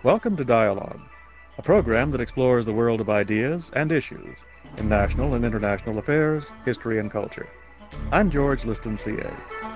Welcome to Dialogue, a program that explores the world of ideas and issues in national and international affairs, history, and culture. I'm George Liston, CA.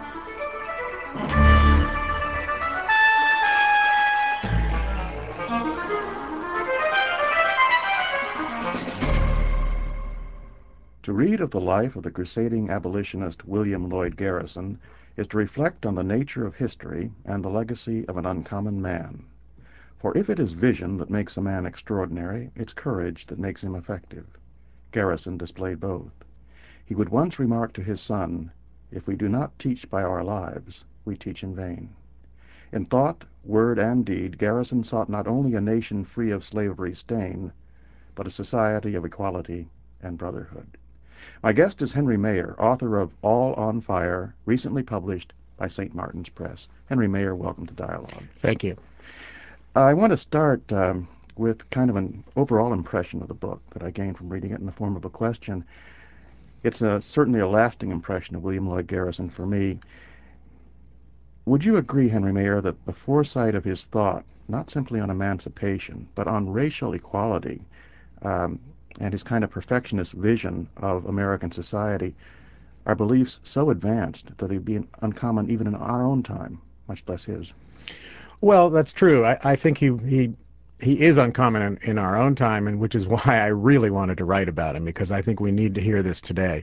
To read of the life of the crusading abolitionist William Lloyd Garrison is to reflect on the nature of history and the legacy of an uncommon man. For if it is vision that makes a man extraordinary, it's courage that makes him effective. Garrison displayed both. He would once remark to his son, "If we do not teach by our lives, we teach in vain." In thought, word, and deed, Garrison sought not only a nation free of slavery's stain, but a society of equality and brotherhood. My guest is Henry Mayer, author of All on Fire, recently published by St. Martin's Press. Henry Mayer, welcome to Dialogue. Thank you. I want to start with kind of an overall impression of the book that I gained from reading it in the form of a question. It's certainly a lasting impression of William Lloyd Garrison for me. Would you agree, Henry Mayer, that the foresight of his thought, not simply on emancipation, but on racial equality, and his kind of perfectionist vision of American society, are beliefs so advanced that they'd be uncommon even in our own time, much less his? Well, that's true. I think he is uncommon in our own time, and which is why I really wanted to write about him, because I think we need to hear this today.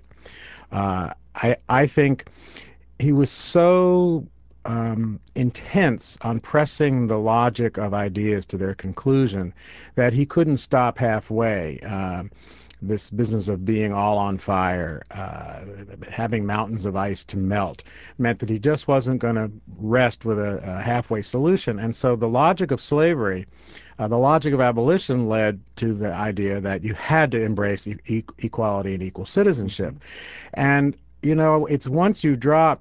I think he was so intense on pressing the logic of ideas to their conclusion that he couldn't stop halfway. This business of being all on fire, having mountains of ice to melt, meant that he just wasn't going to rest with a halfway solution. And so the logic of slavery, the logic of abolition, led to the idea that you had to embrace equality and equal citizenship. And, you know, it's once you drop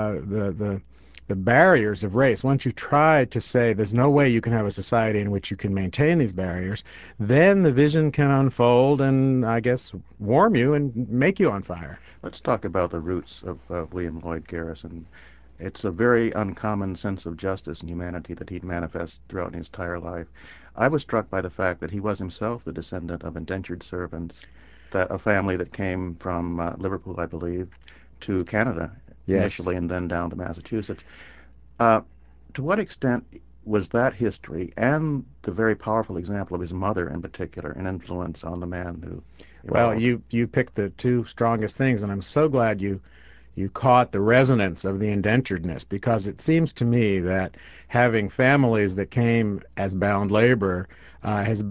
the barriers of race, once you try to say there's no way you can have a society in which you can maintain these barriers, then the vision can unfold and, I guess, warm you and make you on fire. Let's talk about the roots of William Lloyd Garrison. It's a very uncommon sense of justice and humanity that he'd manifest throughout his entire life. I was struck by the fact that he was himself the descendant of indentured servants, that a family that came from Liverpool, I believe, to Canada initially, and then down to Massachusetts. Uh, to what extent was that history and the very powerful example of his mother in particular an influence on the man who Well, evolved? you picked the two strongest things, and I'm so glad you caught the resonance of the indenturedness, because it seems to me that having families that came as bound labor has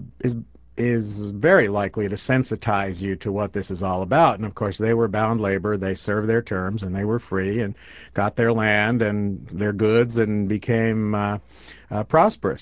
is very likely to sensitize you to what this is all about. And of course, they were bound labor, they served their terms, and they were free and got their land and their goods and became prosperous.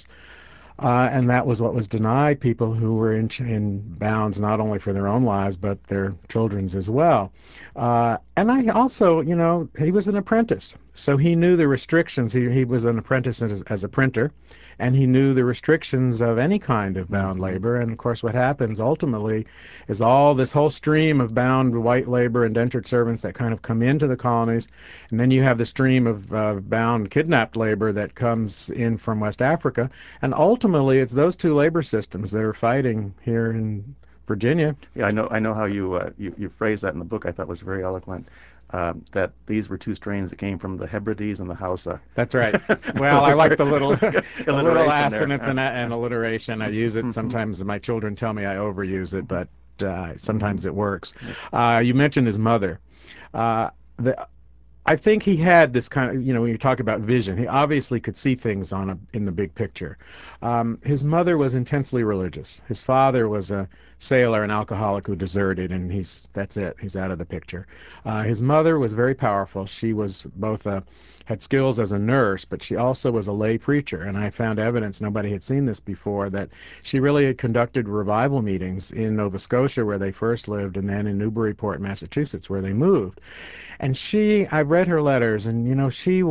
And that was what was denied people who were in bounds not only for their own lives but their children's as well. And I also, you know, he was an apprentice, so he knew the restrictions. He was an apprentice as a printer, and he knew the restrictions of any kind of bound labor. And of course, what happens ultimately is all this whole stream of bound white labor, indentured servants that kind of come into the colonies, and then you have the stream of bound kidnapped labor that comes in from West Africa, and ultimately it's those two labor systems that are fighting here in Virginia. Yeah, I know how you phrased that in the book. I thought was very eloquent. That these were two strains that came from the Hebrides and the Hausa. That's right. Well, I like the little alliteration there. assonance and alliteration. I use it sometimes. My children tell me I overuse it, but sometimes it works. You mentioned his mother. Uh, the I think he had this kind of, you know, when you talk about vision, he obviously could see things in the big picture. His mother was intensely religious. His father was a sailor, an alcoholic who deserted, and that's it. He's out of the picture. His mother was very powerful. She was both had skills as a nurse, but she also was a lay preacher. And I found evidence, nobody had seen this before, that she really had conducted revival meetings in Nova Scotia, where they first lived, and then in Newburyport, Massachusetts, where they moved. And I read her letters, and you know,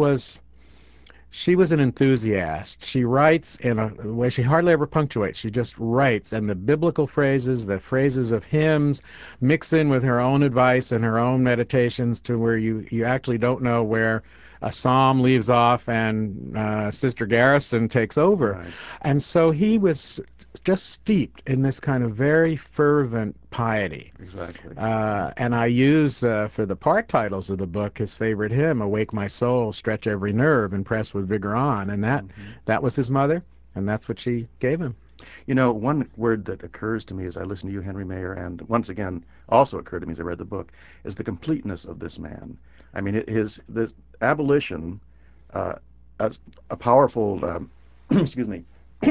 she was an enthusiast. She writes in a way she hardly ever punctuates. She just writes, and the biblical phrases, the phrases of hymns, mix in with her own advice and her own meditations to where you actually don't know where a psalm leaves off and Sister Garrison takes over. Right. And so he was just steeped in this kind of very fervent piety. Exactly. And I use for the part titles of the book his favorite hymn, "Awake my soul, stretch every nerve, and press with vigor on," and Hmm. that was his mother, and that's what she gave him. You know, one word that occurs to me as I listen to you, Henry Mayer, and once again also occurred to me as I read the book, is the completeness of this man. I mean, his this abolition, uh, as a powerful, excuse me,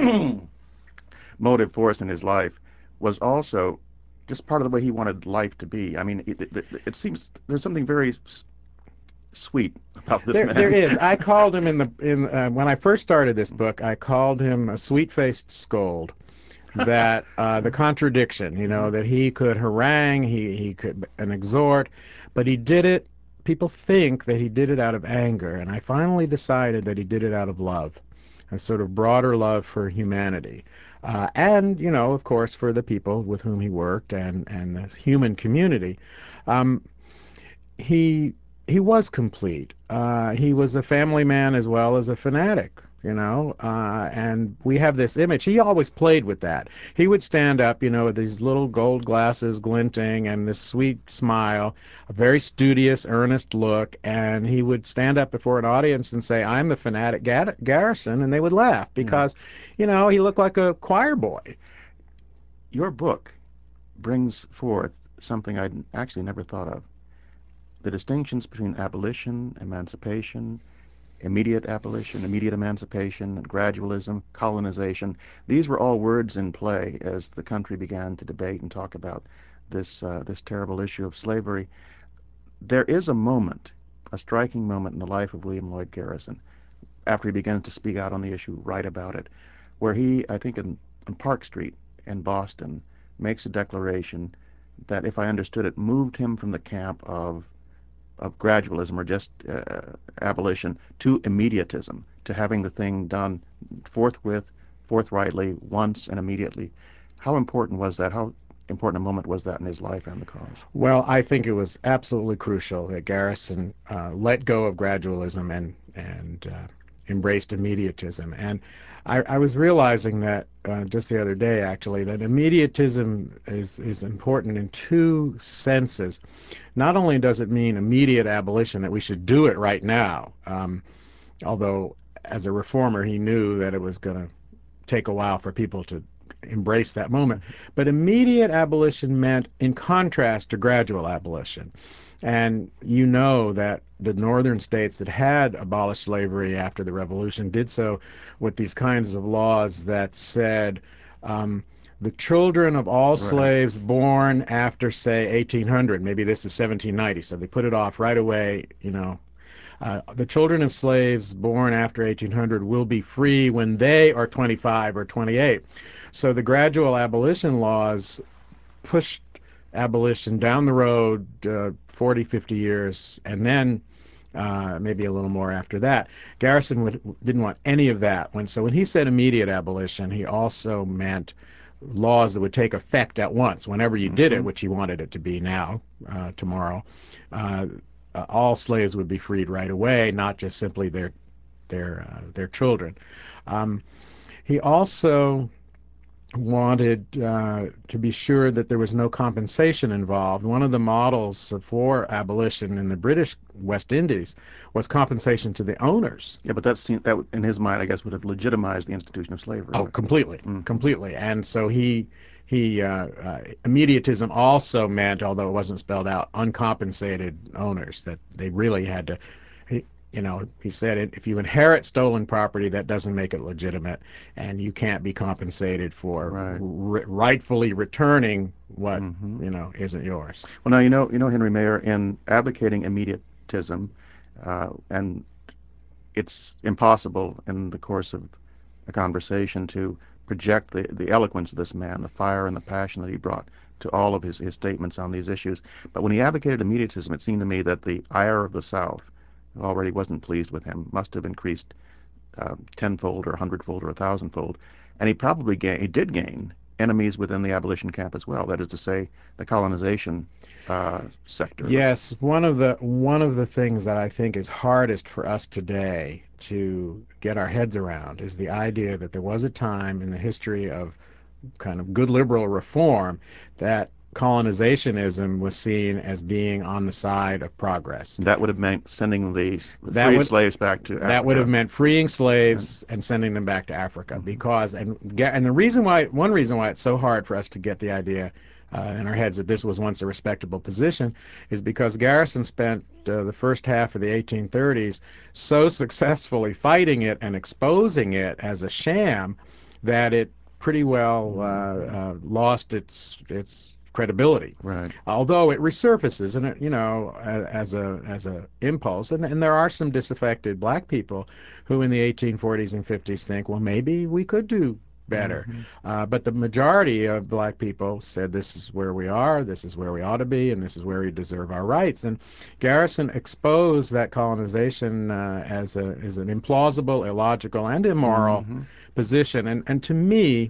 motive force in his life, was also just part of the way he wanted life to be. I mean, it seems there's something very sweet about this There man. is. I called him in when I first started this book. I called him a sweet-faced scold. That the contradiction, Hmm. that he could harangue, he could and exhort, but he did it. People think that he did it out of anger, and I finally decided that he did it out of love, a sort of broader love for humanity, and of course, for the people with whom he worked and the human community. Um, he he was complete. He was a family man as well as a fanatic, and we have this image. He always played with that. He would stand up, with these little gold glasses glinting and this sweet smile, a very studious, earnest look, and he would stand up before an audience and say, "I'm the fanatic Garrison," and they would laugh Yeah. because, he looked like a choir boy. Your book brings forth something I'd actually never thought of: the distinctions between abolition, emancipation, immediate abolition, immediate emancipation, gradualism, colonization. These were all words in play as the country began to debate and talk about this terrible issue of slavery. There is a moment, a striking moment in the life of William Lloyd Garrison, after he begins to speak out on the issue, write about it, where he, I think on Park Street in Boston, makes a declaration that, if I understood it, moved him from the camp of gradualism or just abolition to immediatism, to having the thing done forthwith, forthrightly, once and immediately. How important was that? How important a moment was that in his life and the cause? Well, I think it was absolutely crucial that Garrison let go of gradualism and embraced immediatism. And I was realizing that just the other day, actually, that immediatism is important in two senses. Not only does it mean immediate abolition, that we should do it right now, although as a reformer he knew that it was going to take a while for people to embrace that moment. Mm-hmm. But immediate abolition meant in contrast to gradual abolition. And you know that the northern states that had abolished slavery after the Revolution did so with these kinds of laws that said um, the children of all Right. slaves born after, say, 1800, maybe this is 1790, so they put it off right away, the children of slaves born after 1800 will be free when they are 25 or 28. So the gradual abolition laws pushed abolition down the road 40, 50 years, and then maybe a little more after that. Didn't want any of that. So when he said immediate abolition, he also meant laws that would take effect at once, whenever you did it, Mm-hmm. which he wanted it to be now, tomorrow. Uh, all slaves would be freed right away, not just simply their children. Um, he also wanted to be sure that there was no compensation involved. One of the models for abolition in the British West Indies was compensation to the owners. Yeah, but that in his mind, I guess, would have legitimized the institution of slavery. Oh, But completely, mm-hmm. completely. And so he immediatism also meant, although it wasn't spelled out, uncompensated owners, that they really had to. He, he said, if you inherit stolen property, that doesn't make it legitimate, and you can't be compensated for Right. rightfully returning what Mm-hmm. isn't yours. Well, now Henry Mayer, in advocating immediatism, and it's impossible in the course of a conversation to project the eloquence of this man, the fire and the passion that he brought to all of his statements on these issues. But when he advocated immediatism, it seemed to me that the ire of the South, who already wasn't pleased with him, must have increased tenfold or hundredfold or a thousandfold. And he did gain enemies within the abolition camp as well. That is to say, the colonization sector of it. Yes, one of the things that I think is hardest for us today to get our heads around is the idea that there was a time in the history of kind of good liberal reform that colonizationism was seen as being on the side of progress. That would have meant sending the That freed would slaves back to that would have Africa. meant freeing Right. slaves and sending them back to Africa, Mhm. because and the reason why one reason why it's so hard for us to get the idea in our heads that this was once a respectable position is because Garrison spent the first half of the 1830s so successfully fighting it and exposing it as a sham that it pretty well Mhm. lost its credibility. Right. Although it resurfaces, and as a impulse, and there are some disaffected black people who in the 1840s and 50s think, well, maybe we could do better. Hmm. But the majority of black people said this is where we are, this is where we ought to be, and this is where we deserve our rights. And Garrison exposed that colonization as an implausible, illogical, and immoral Hmm. position. And to me,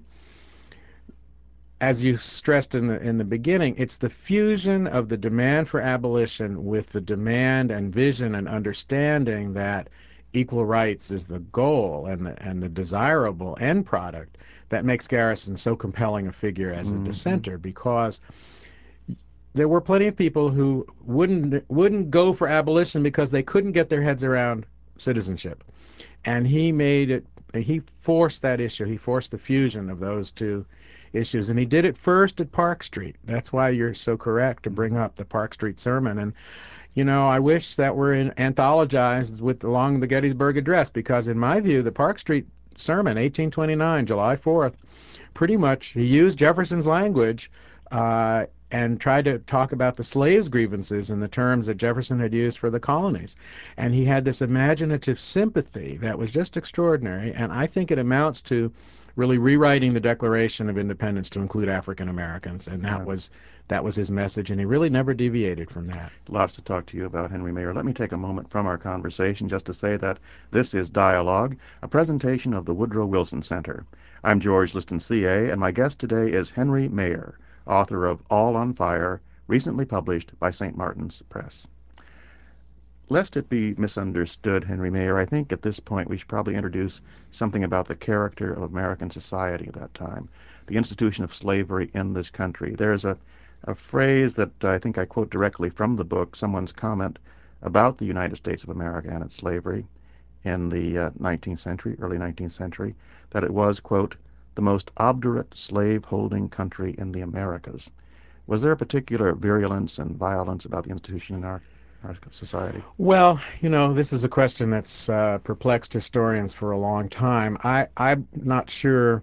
as you stressed in the beginning, it's the fusion of the demand for abolition with the demand and vision and understanding that equal rights is the goal and the desirable end product that makes Garrison so compelling a figure as a Hmm. dissenter, because there were plenty of people who wouldn't go for abolition because they couldn't get their heads around citizenship. And he forced that issue. He forced the fusion of those two issues. And he did it first at Park Street. That's why you're so correct to bring Hmm. up the Park Street sermon. And, I wish that were anthologized along the Gettysburg Address, because in my view, the Park Street sermon, 1829, July 4th, pretty much he used Jefferson's language and tried to talk about the slaves' grievances in the terms that Jefferson had used for the colonies. And he had this imaginative sympathy that was just extraordinary, and I think it amounts to really rewriting the Declaration of Independence to include African Americans, and that Right. was that was his message, and he really never deviated from that. Lots to talk to you about, Henry Mayer. Let me take a moment from our conversation just to say that this is Dialogue, a presentation of the Woodrow Wilson Center. I'm George Liston, CA, and my guest today is Henry Mayer, author of All on Fire, recently published by St. Martin's Press. Lest it be misunderstood, Henry Mayer, I think at this point we should probably introduce something about the character of American society at that time, the institution of slavery in this country. There's a phrase that I think I quote directly from the book, someone's comment about the United States of America and its slavery in the 19th century, early 19th century, that it was, quote, the most obdurate slave-holding country in the Americas. Was there a particular virulence and violence about the institution in our society? Well, this is a question that's perplexed historians for a long time. I'm not sure.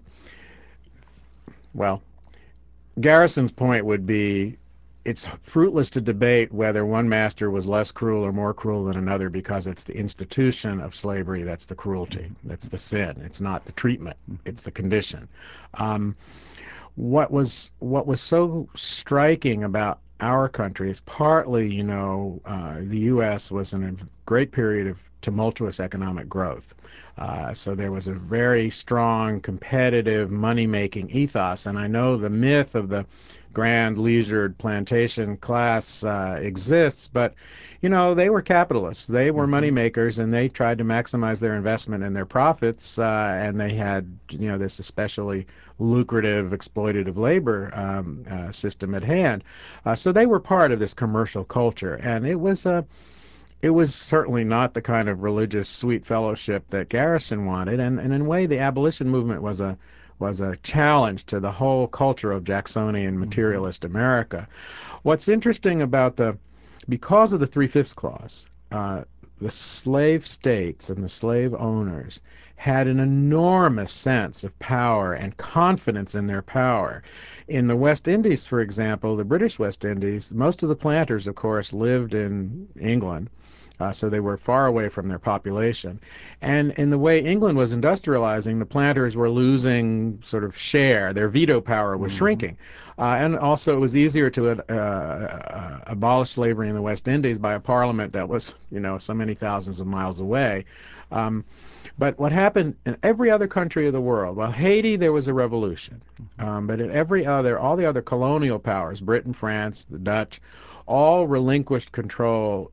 Well, Garrison's point would be it's fruitless to debate whether one master was less cruel or more cruel than another, because it's the institution of slavery that's the cruelty, that's the sin. It's not the treatment, it's the condition. Um, what was so striking about our country is partly, the U.S. was in a great period of tumultuous economic growth. So there was a very strong competitive money-making ethos, and I know the myth of the grand leisured plantation class exists, but they were capitalists, they were money Hmm. makers, and they tried to maximize their investment and their profits, and they had this especially lucrative exploitative labor system at hand. So they were part of this commercial culture, and it was certainly not the kind of religious sweet fellowship that Garrison wanted, and in a way the abolition movement was a challenge to the whole culture of Jacksonian Hmm. materialist America. What's interesting about because of the Three-Fifths Clause, uh, the slave states and the slave owners had an enormous sense of power and confidence in their power. In the West Indies, for example, the British West Indies, most of the planters, of course, lived in England, so they were far away from their population. And in the way England was industrializing, the planters were losing sort of share. Their veto power was Hmm. shrinking. And also, it was easier to abolish slavery in the West Indies by a parliament that was, so many thousands of miles away. Um, But what happened in every other country of the world, well, Haiti, there was a revolution. But in every other, all the other colonial powers, Britain, France, the Dutch, all relinquished control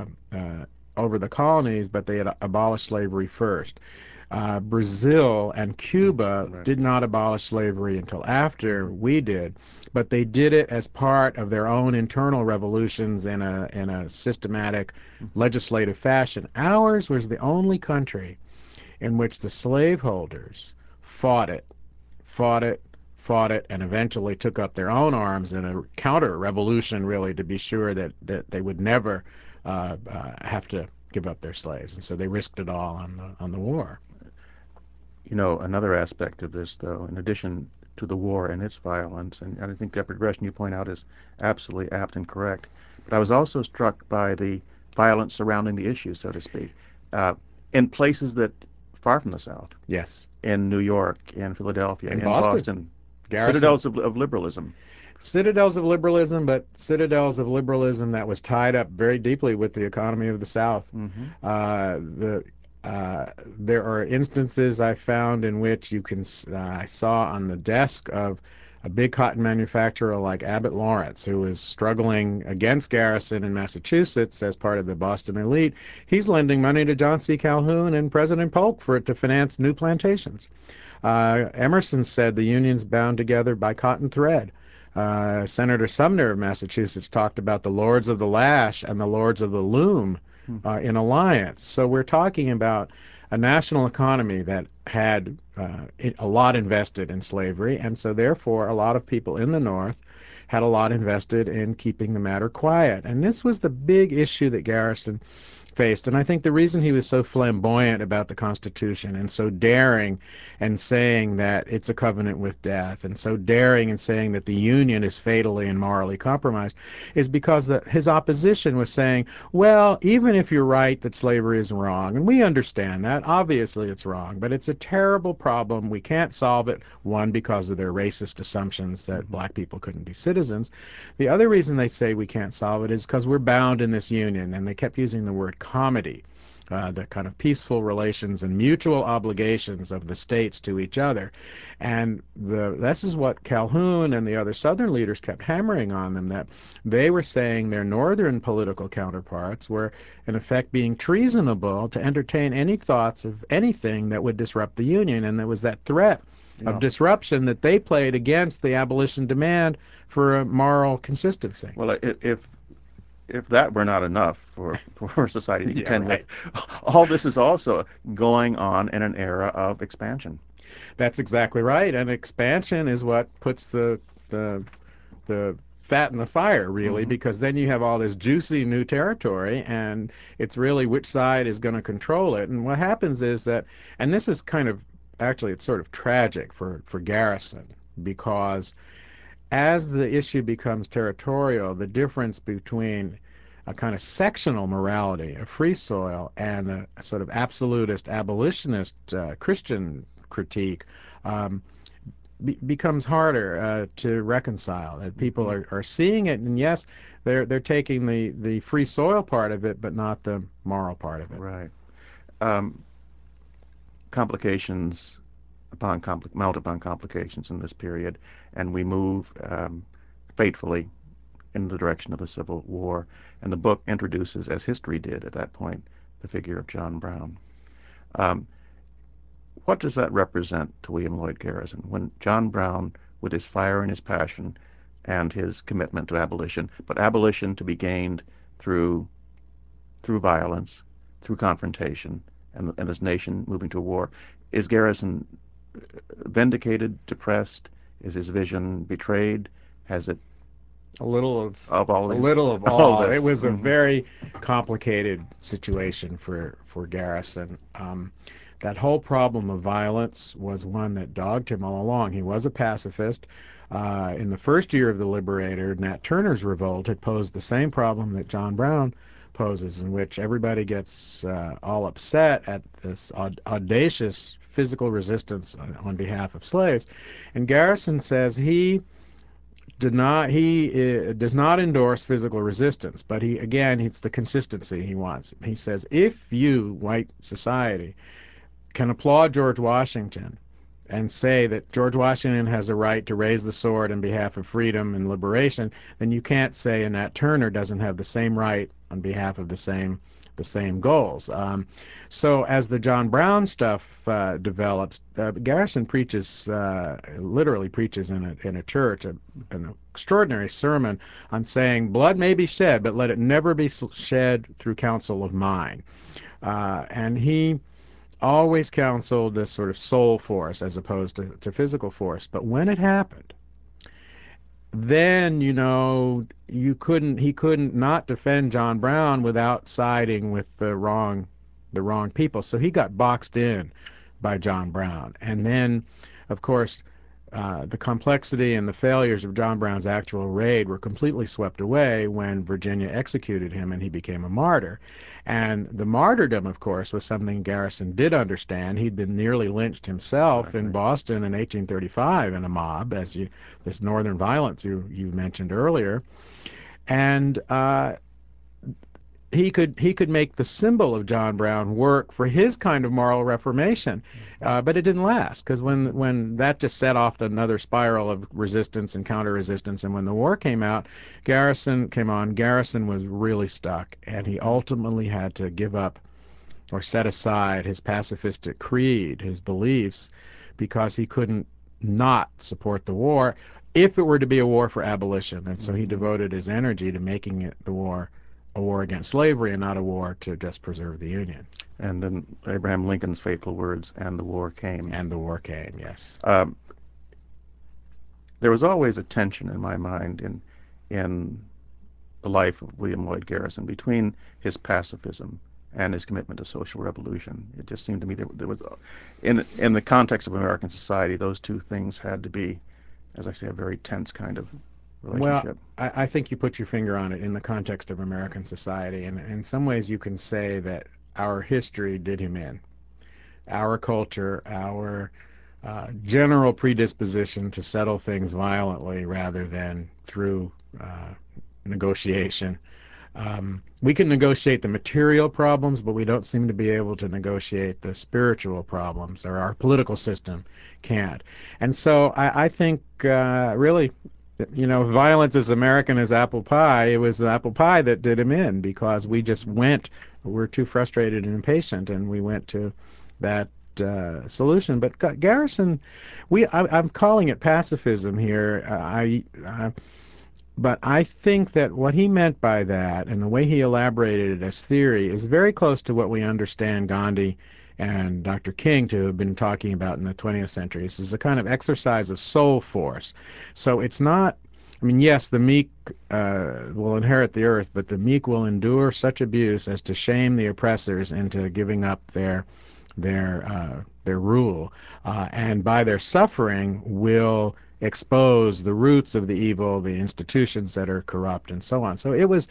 over the colonies, but they had abolished slavery first. Brazil and Cuba Right. did not abolish slavery until after we did, but they did it as part of their own internal revolutions in a systematic legislative fashion. Ours was the only country in which the slaveholders fought it, fought it, fought it, and eventually took up their own arms in a counter-revolution, really, to be sure that they would never have to give up their slaves. And so they risked it all on the war. You know, another aspect of this, though, in addition to the war and its violence, and I think that progression you point out is absolutely apt and correct, but I was also struck by the violence surrounding the issue, so to speak, uh, in places that far from the South, Yes. in New York, in Philadelphia, In in Boston, Boston, Garrison. citadels of liberalism. Citadels of liberalism, but citadels of liberalism that was tied up very deeply with the economy of the South. Hmm. The There are instances I found in which I saw on the desk of a big cotton manufacturer like Abbott Lawrence, who is struggling against Garrison in Massachusetts as part of the Boston elite. He's lending money to John C. Calhoun and President Polk for it to finance new plantations. Emerson said the Union's bound together by cotton thread. Senator Sumner of Massachusetts talked about the Lords of the Lash and the Lords of the Loom in alliance. So we're talking about a national economy that had a lot invested in slavery, and so therefore a lot of people in the North had a lot invested in keeping the matter quiet. And this was the big issue that Garrison faced. And I think the reason he was so flamboyant about the Constitution and so daring and saying that it's a covenant with death and so daring and saying that the Union is fatally and morally compromised is because his opposition was saying, well, even if you're right that slavery is wrong, and we understand that, obviously it's wrong, but it's a terrible problem. We can't solve it, one, because of their racist assumptions that black people couldn't be citizens. The other reason they say we can't solve it is because we're bound in this union, and they kept using the word comity, the kind of peaceful relations and mutual obligations of the states to each other. And this is what Calhoun and the other Southern leaders kept hammering on them, that they were saying their Northern political counterparts were, in effect, being treasonable to entertain any thoughts of anything that would disrupt the Union. And there was that threat of Yeah. disruption that they played against the abolition demand for a moral consistency. Well, if that were not enough for society to Yeah, contend with, right. all this is also going on in an era of expansion. That's exactly right. And expansion is what puts the the fat in the fire, really, Hmm. because then you have all this juicy new territory, and it's really which side is going to control it. And what happens is that, and this is kind of actually it's sort of tragic for Garrison, because as the issue becomes territorial, the difference between a kind of sectional morality, a free soil, and a sort of absolutist, abolitionist Christian critique um, becomes harder to reconcile. That people Hmm. are seeing it, and yes, they're taking the free soil part of it, but not the moral part of it. Right. Um, Complications mount upon complications in this period, and we move fatefully in the direction of the Civil War. And the book introduces, as history did at that point, the figure of John Brown. Um, what does that represent to William Lloyd Garrison when John Brown, with his fire and his passion and his commitment to abolition, but abolition to be gained through violence, through confrontation, and this nation moving to war, is Garrison vindicated, depressed? Is his vision betrayed? Has it A little of of all a these, little of all all. It this? was a Hmm. very complicated situation for Garrison. That whole problem of violence was one that dogged him all along. He was a pacifist. In the first year of the Liberator, Nat Turner's revolt had posed the same problem that John Brown poses, in which everybody gets all upset at this audacious physical resistance on behalf of slaves. And Garrison says he does not endorse physical resistance, but it's the consistency he wants. He says, if you, white society, can applaud George Washington and say that George Washington has a right to raise the sword in behalf of freedom and liberation, then you can't say Nat Turner doesn't have the same right on behalf of the same goals. So as the John Brown stuff develops, Garrison preaches, literally preaches in a church, an extraordinary sermon on saying, blood may be shed, but let it never be shed through counsel of mine. And he always counseled this sort of soul force as opposed to physical force. But when it happened, then he couldn't not defend John Brown without siding with the wrong people. So he got boxed in by John Brown. And then, of course, the complexity and the failures of John Brown's actual raid were completely swept away when Virginia executed him and he became a martyr. And the martyrdom, of course, was something Garrison did understand. He'd been nearly lynched himself in Boston in 1835 in a mob, this northern violence you mentioned earlier. And he could make the symbol of John Brown work for his kind of moral reformation, but it didn't last, because when that just set off another spiral of resistance and counter-resistance, and when the war came on, Garrison was really stuck, and he ultimately had to give up or set aside his pacifistic creed, his beliefs, because he couldn't not support the war if it were to be a war for abolition. And so he devoted his energy to making it a war against slavery and not a war to just preserve the Union. And in Abraham Lincoln's fateful words, and the war came. And the war came, yes. There was always a tension in my mind in the life of William Lloyd Garrison between his pacifism and his commitment to social revolution. It just seemed to me there was, in the context of American society, those two things had to be, as I say, a very tense kind of relationship. Well, I think you put your finger on it in the context of American society, and in some ways you can say that our history did him in. Our culture, our general predisposition to settle things violently rather than through negotiation. We can negotiate the material problems, but we don't seem to be able to negotiate the spiritual problems, or our political system can't. And so I think really, violence as American as apple pie. It was apple pie that did him in, because we're too frustrated and impatient, and we went to that solution. But Garrison, I'm calling it pacifism here. But I think that what he meant by that, and the way he elaborated it as theory, is very close to what we understand Gandhi and Dr. King to have been talking about in the 20th century. This is a kind of exercise of soul force. So it's not, yes, the meek will inherit the earth, but the meek will endure such abuse as to shame the oppressors into giving up their rule, and by their suffering will expose the roots of the evil, the institutions that are corrupt, and so on. So it was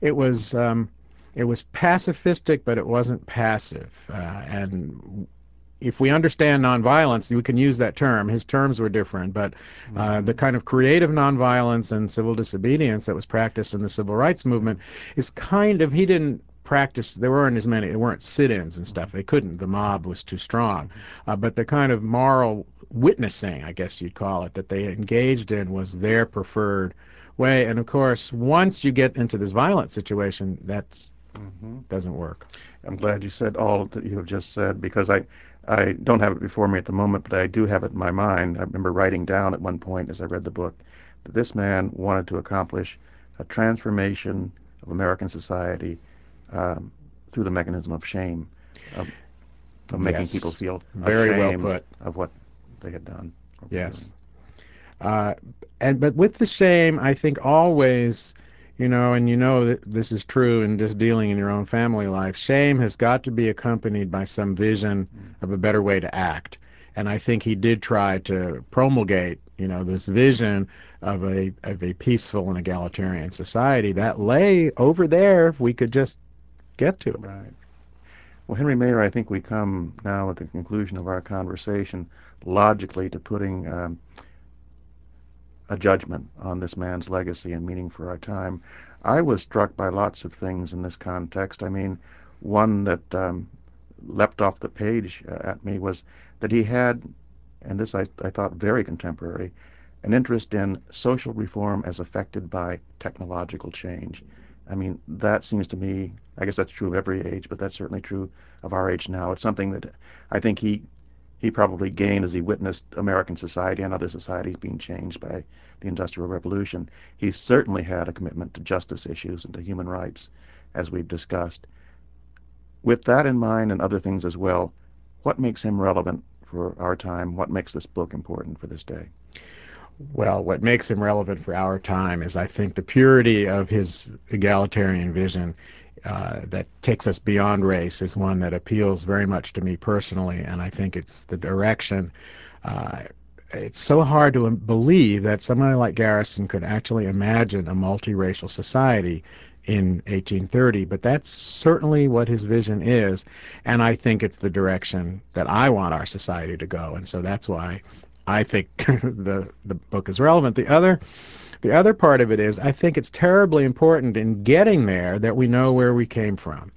pacifistic, but it wasn't passive. And if we understand nonviolence, we can use that term. His terms were different, but the kind of creative nonviolence and civil disobedience that was practiced in the civil rights movement is he didn't practice. There weren't sit-ins and stuff. They couldn't. The mob was too strong. But the kind of moral witnessing, I guess you'd call it, that they engaged in was their preferred way. And of course, once you get into this violent situation, that doesn't work. I'm glad you said all that you have just said, because I don't have it before me at the moment, but I do have it in my mind. I remember writing down at one point as I read the book that this man wanted to accomplish a transformation of American society through the mechanism of shame, of making people feel very well ashamed put of what they had done. Yes. But with the shame, I think always, and that this is true in just dealing in your own family life, shame has got to be accompanied by some vision of a better way to act. And I think he did try to promulgate, this vision of a peaceful and egalitarian society that lay over there if we could just get to it. Right. Well, Henry Mayer, I think we come now at the conclusion of our conversation logically to putting a judgment on this man's legacy and meaning for our time. I was struck by lots of things in this context. One that leapt off the page at me was that he had, and this I thought very contemporary, an interest in social reform as affected by technological change. I mean, that seems to me, I guess that's true of every age, but that's certainly true of our age now. It's something that I think he probably gained as he witnessed American society and other societies being changed by the Industrial Revolution. He certainly had a commitment to justice issues and to human rights, as we've discussed. With that in mind and other things as well, what makes him relevant for our time? What makes this book important for this day? Well, what makes him relevant for our time is, I think, the purity of his egalitarian vision that takes us beyond race is one that appeals very much to me personally, and I think it's the direction. Uh, it's so hard to believe that somebody like Garrison could actually imagine a multiracial society in 1830, but that's certainly what his vision is, and I think it's the direction that I want our society to go, and so that's why I think the book is relevant. The other part of it is, I think it's terribly important in getting there that we know where we came from,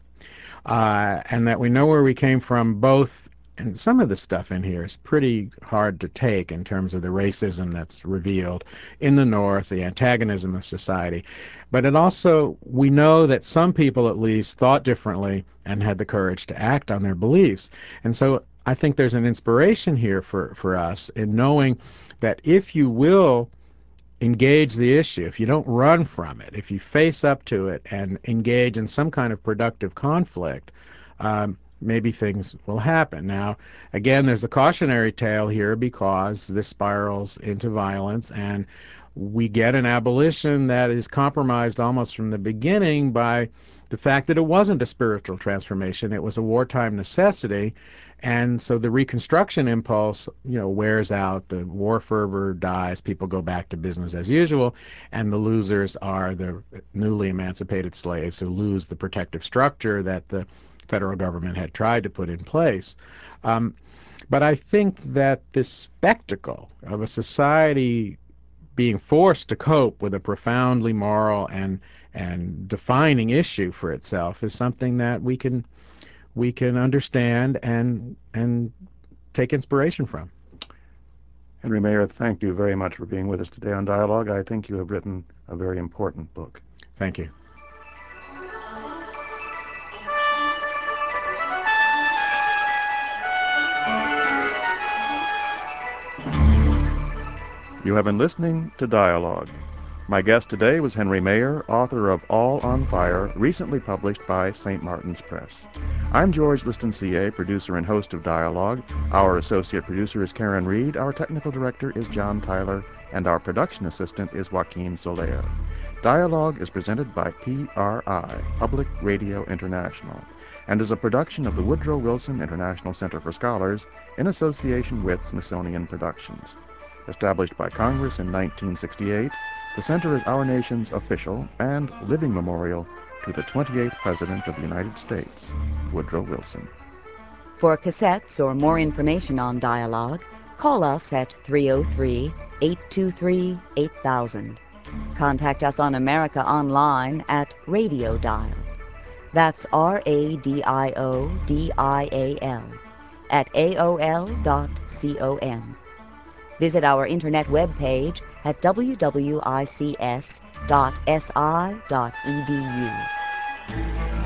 and that we know where we came from both. And some of the stuff in here is pretty hard to take in terms of the racism that's revealed in the North, the antagonism of society. But it also, we know that some people at least thought differently and had the courage to act on their beliefs. And so I think there's an inspiration here for us in knowing that if you will engage the issue, if you don't run from it, if you face up to it and engage in some kind of productive conflict, maybe things will happen. Now, again, there's a cautionary tale here because this spirals into violence, and we get an abolition that is compromised almost from the beginning by the fact that it wasn't a spiritual transformation, it was a wartime necessity. And so the Reconstruction impulse, wears out, the war fervor dies, people go back to business as usual, and the losers are the newly emancipated slaves who lose the protective structure that the federal government had tried to put in place. Um, but I think that this spectacle of a society being forced to cope with a profoundly moral and defining issue for itself is something that we can understand and take inspiration from. Henry Mayer, thank you very much for being with us today on Dialogue. I think you have written a very important book. Thank you. You have been listening to Dialogue. My guest today was Henry Mayer, author of All on Fire, recently published by St. Martin's Press. I'm George Listencier, producer and host of Dialogue. Our associate producer is Karen Reed, our technical director is John Tyler, and our production assistant is Joaquin Soler. Dialogue is presented by PRI, Public Radio International, and is a production of the Woodrow Wilson International Center for Scholars in association with Smithsonian Productions. Established by Congress in 1968, the center is our nation's official and living memorial to the 28th President of the United States, Woodrow Wilson. For cassettes or more information on Dialogue, call us at 303-823-8000. Contact us on America Online at Radio Dial. That's RADIODIAL at AOL.com. Visit our internet webpage at wwics.si.edu.